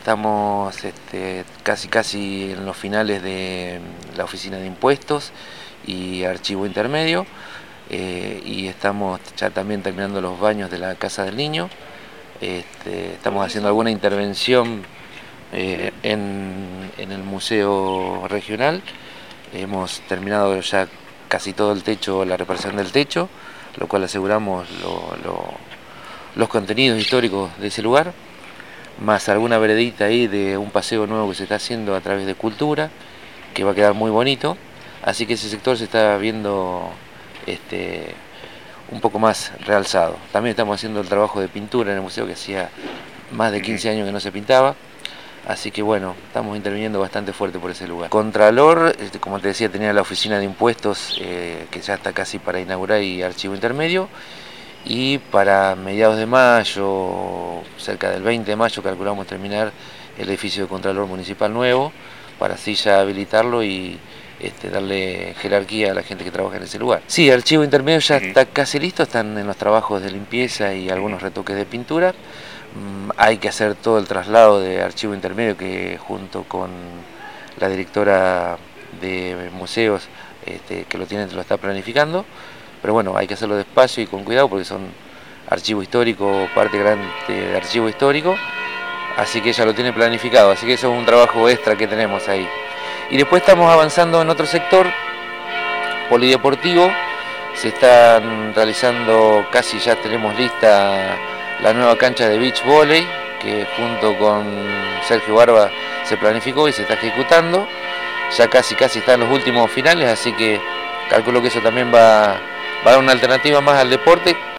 estamos casi en los finales de la oficina de impuestos y archivo intermedio, y estamos ya también terminando los baños de la casa del niño. Estamos haciendo alguna intervención en el museo regional. Hemos terminado ya casi todo el techo, la reparación del techo, lo cual aseguramos los contenidos históricos de ese lugar, más alguna veredita ahí de un paseo nuevo que se está haciendo a través de Cultura, que va a quedar muy bonito, así que ese sector se está viendo un poco más realzado. También estamos haciendo el trabajo de pintura en el museo, que hacía más de 15 años que no se pintaba, así que bueno, estamos interviniendo bastante fuerte por ese lugar. Contralor, como te decía, tenía la oficina de impuestos, que ya está casi para inaugurar, y archivo intermedio, y para mediados de mayo, cerca del 20 de mayo, calculamos terminar el edificio de Contralor Municipal nuevo, para así ya habilitarlo y darle jerarquía a la gente que trabaja en ese lugar. Sí, archivo intermedio ya está casi listo, están en los trabajos de limpieza y algunos retoques de pintura. Hay que hacer todo el traslado de archivo intermedio, que junto con la directora de museos que lo está planificando, pero bueno, hay que hacerlo despacio y con cuidado porque son archivo histórico, parte grande de archivo histórico, así que ella lo tiene planificado, así que eso es un trabajo extra que tenemos ahí. Y después estamos avanzando en otro sector, polideportivo. Se están realizando, casi ya tenemos lista la nueva cancha de beach volley, que junto con Sergio Barba se planificó y se está ejecutando. Ya casi está en los últimos finales, así que calculo que eso también va a dar una alternativa más al deporte.